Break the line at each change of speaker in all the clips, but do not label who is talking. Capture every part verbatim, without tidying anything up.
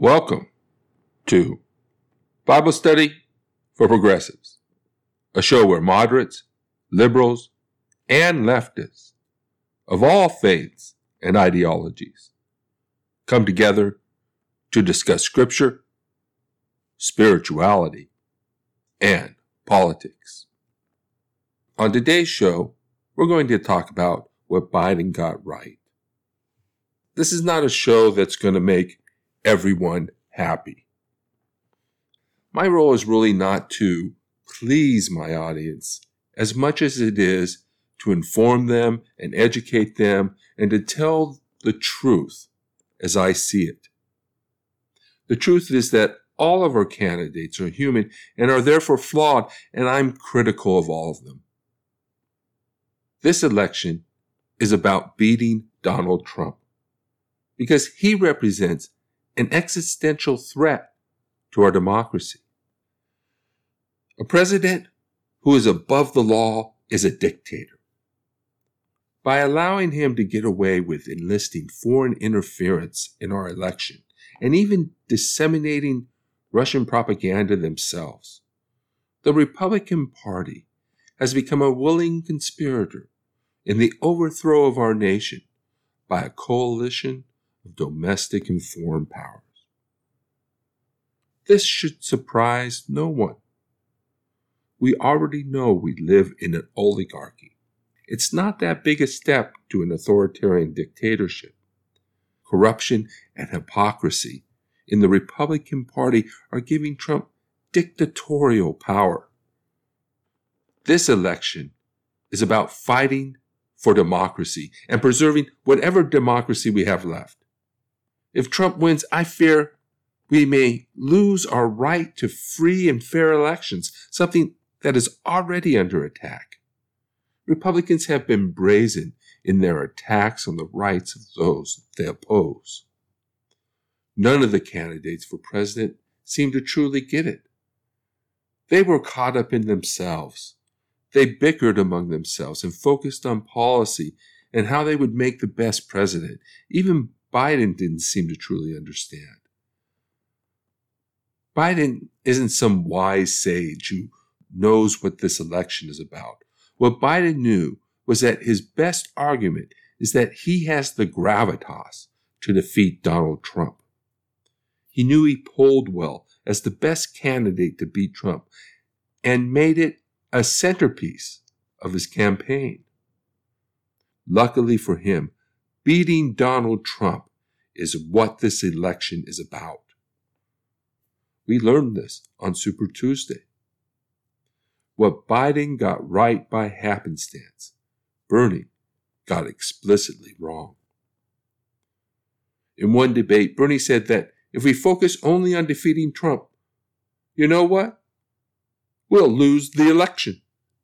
Welcome to Bible Study for Progressives, a show where moderates, liberals, and leftists of all faiths and ideologies come together to discuss scripture, spirituality, and politics. On today's show, we're going to talk about what Biden got right. This is not a show that's going to make everyone happy. My role is really not to please my audience as much as it is to inform them and educate them and to tell the truth as I see it. The truth is that all of our candidates are human and are therefore flawed, and I'm critical of all of them. This election is about beating Donald Trump because he represents an existential threat to our democracy. A president who is above the law is a dictator. By allowing him to get away with enlisting foreign interference in our election and even disseminating Russian propaganda themselves, the Republican Party has become a willing conspirator in the overthrow of our nation by a coalition of domestic and foreign powers. This should surprise no one. We already know we live in an oligarchy. It's not that big a step to an authoritarian dictatorship. Corruption and hypocrisy in the Republican Party are giving Trump dictatorial power. This election is about fighting for democracy and preserving whatever democracy we have left. If Trump wins, I fear we may lose our right to free and fair elections, something that is already under attack. Republicans have been brazen in their attacks on the rights of those they oppose. None of the candidates for president seem to truly get it. They were caught up in themselves. They bickered among themselves and focused on policy and how they would make the best president. Even Biden didn't seem to truly understand. Biden isn't some wise sage who knows what this election is about. What Biden knew was that his best argument is that he has the gravitas to defeat Donald Trump. He knew he polled well as the best candidate to beat Trump and made it a centerpiece of his campaign. Luckily for him, beating Donald Trump is what this election is about. We learned this on Super Tuesday. What Biden got right by happenstance, Bernie got explicitly wrong. In one debate, Bernie said that if we focus only on defeating Trump, you know what? We'll lose the election.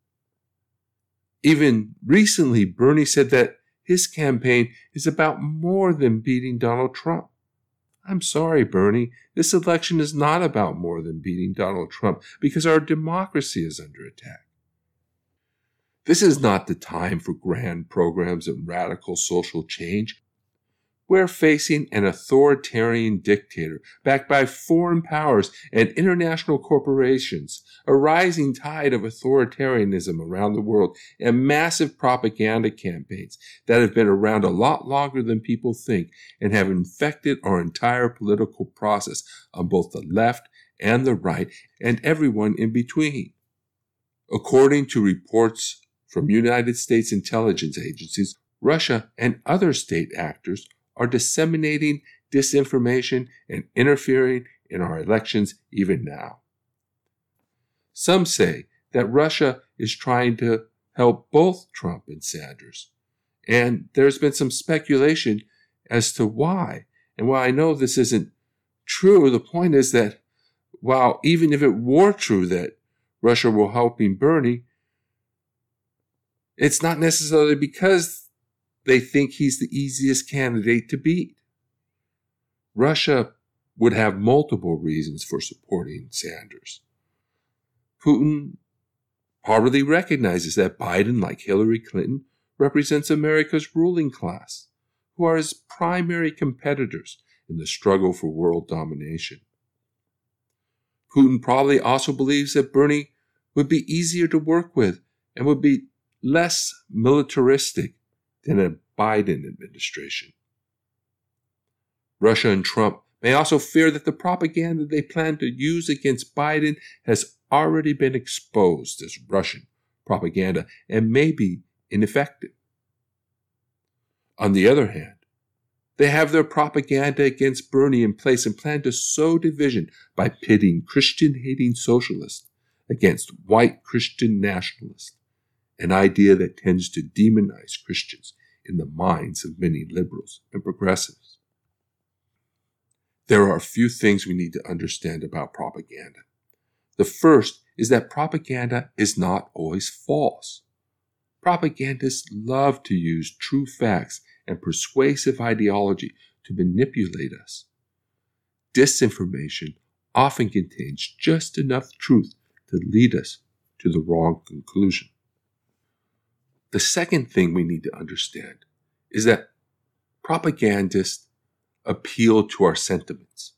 Even recently, Bernie said that his campaign is about more than beating Donald Trump. I'm sorry, Bernie. This election is not about more than beating Donald Trump because our democracy is under attack. This is not the time for grand programs and radical social change. We're facing an authoritarian dictator backed by foreign powers and international corporations, a rising tide of authoritarianism around the world, and massive propaganda campaigns that have been around a lot longer than people think and have infected our entire political process on both the left and the right and everyone in between. According to reports from United States intelligence agencies, Russia and other state actors are disseminating disinformation and interfering in our elections even now. Some say that Russia is trying to help both Trump and Sanders, and there's been some speculation as to why. And while I know this isn't true, the point is that while even if it were true that Russia were helping Bernie, it's not necessarily because they think he's the easiest candidate to beat. Russia would have multiple reasons for supporting Sanders. Putin probably recognizes that Biden, like Hillary Clinton, represents America's ruling class, who are his primary competitors in the struggle for world domination. Putin probably also believes that Bernie would be easier to work with and would be less militaristic than a Biden administration. Russia and Trump may also fear that the propaganda they plan to use against Biden has already been exposed as Russian propaganda and may be ineffective. On the other hand, they have their propaganda against Bernie in place and plan to sow division by pitting Christian-hating socialists against white Christian nationalists, an idea that tends to demonize Christians in the minds of many liberals and progressives. There are a few things we need to understand about propaganda. The first is that propaganda is not always false. Propagandists love to use true facts and persuasive ideology to manipulate us. Disinformation often contains just enough truth to lead us to the wrong conclusion. The second thing we need to understand is that propagandists appeal to our sentiments.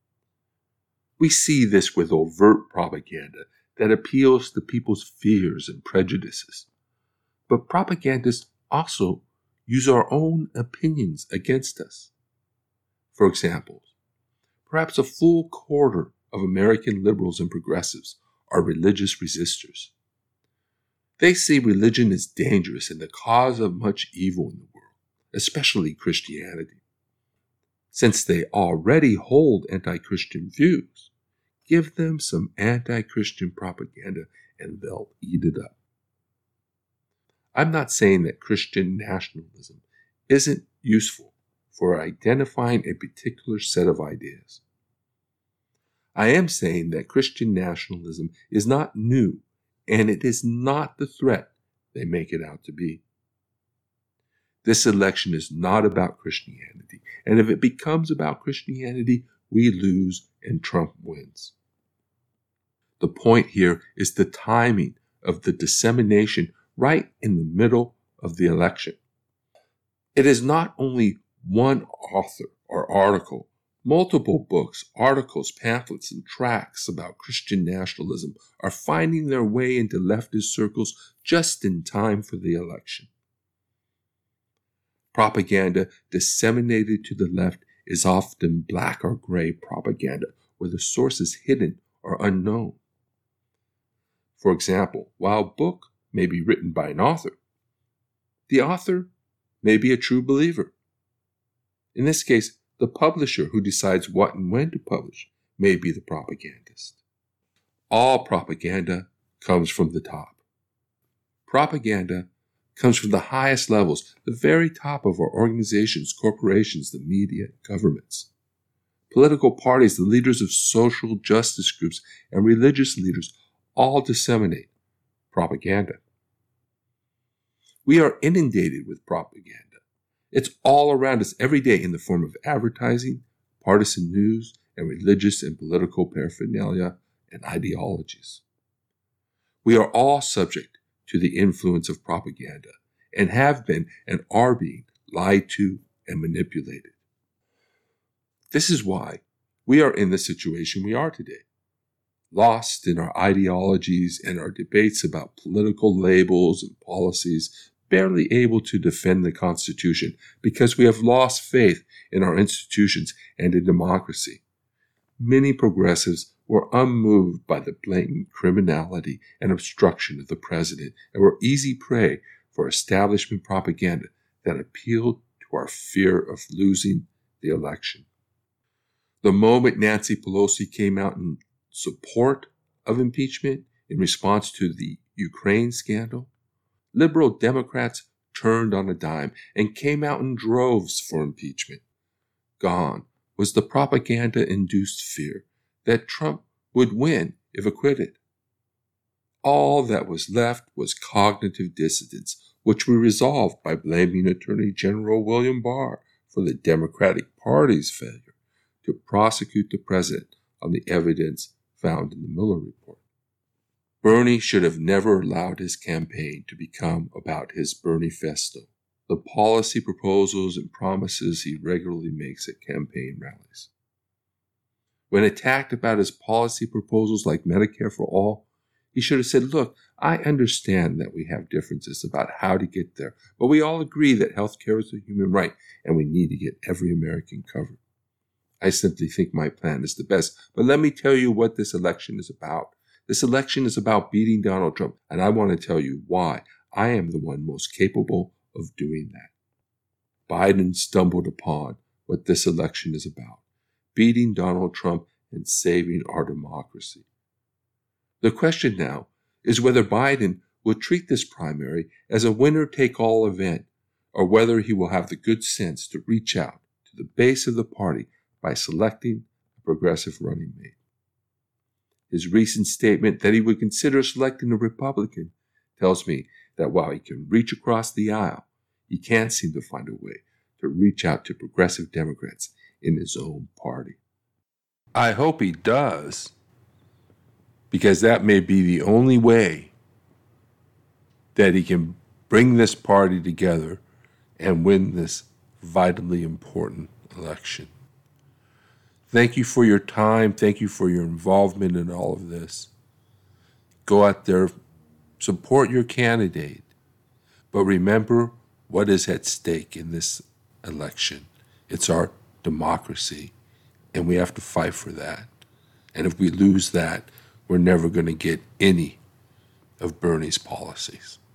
We see this with overt propaganda that appeals to people's fears and prejudices. But propagandists also use our own opinions against us. For example, perhaps a full quarter of American liberals and progressives are religious resistors. They see religion as dangerous and the cause of much evil in the world, especially Christianity. Since they already hold anti-Christian views, give them some anti-Christian propaganda and they'll eat it up. I'm not saying that Christian nationalism isn't useful for identifying a particular set of ideas. I am saying that Christian nationalism is not new, and it is not the threat they make it out to be. This election is not about Christianity, and if it becomes about Christianity, we lose and Trump wins. The point here is the timing of the dissemination right in the middle of the election. It is not only one author or article. Multiple books, articles, pamphlets, and tracts about Christian nationalism are finding their way into leftist circles just in time for the election. Propaganda disseminated to the left is often black or gray propaganda, where the source is hidden or unknown. For example, while a book may be written by an author, the author may be a true believer. In this case, the publisher who decides what and when to publish may be the propagandist. All propaganda comes from the top. Propaganda comes from the highest levels, the very top of our organizations, corporations, the media, governments. Political parties, the leaders of social justice groups, and religious leaders all disseminate propaganda. We are inundated with propaganda. It's all around us every day in the form of advertising, partisan news, and religious and political paraphernalia and ideologies. We are all subject to the influence of propaganda and have been and are being lied to and manipulated. This is why we are in the situation we are today, lost in our ideologies and our debates about political labels and policies, barely able to defend the Constitution because we have lost faith in our institutions and in democracy. Many progressives were unmoved by the blatant criminality and obstruction of the president and were easy prey for establishment propaganda that appealed to our fear of losing the election. The moment Nancy Pelosi came out in support of impeachment in response to the Ukraine scandal, liberal Democrats turned on a dime and came out in droves for impeachment. Gone was the propaganda-induced fear that Trump would win if acquitted. All that was left was cognitive dissonance, which we resolved by blaming Attorney General William Barr for the Democratic Party's failure to prosecute the president on the evidence found in the Mueller report. Bernie should have never allowed his campaign to become about his Bernie-festo, the policy proposals and promises he regularly makes at campaign rallies. When attacked about his policy proposals like Medicare for All, he should have said, look, I understand that we have differences about how to get there, but we all agree that health care is a human right and we need to get every American covered. I simply think my plan is the best, but let me tell you what this election is about. This election is about beating Donald Trump, and I want to tell you why I am the one most capable of doing that. Biden stumbled upon what this election is about, beating Donald Trump and saving our democracy. The question now is whether Biden will treat this primary as a winner-take-all event, or whether he will have the good sense to reach out to the base of the party by selecting a progressive running mate. His recent statement that he would consider selecting a Republican tells me that while he can reach across the aisle, he can't seem to find a way to reach out to progressive Democrats in his own party. I hope he does, because that may be the only way that he can bring this party together and win this vitally important election. Thank you for your time. Thank you for your involvement in all of this. Go out there, support your candidate, but remember what is at stake in this election. It's our democracy, and we have to fight for that. And if we lose that, we're never going to get any of Bernie's policies.